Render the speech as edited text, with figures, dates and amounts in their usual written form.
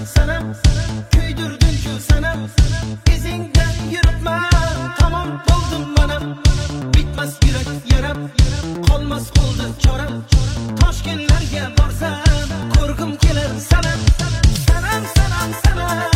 sanam, kuydirding-ku sanam, izingdan yuribman, tamom bo'ldim manam. Bitmas yurak yaram, qolmas qo'lda choram. Toshkentlarga borsam, ko'rgim kelar sanam, sanam, sanam, sanam.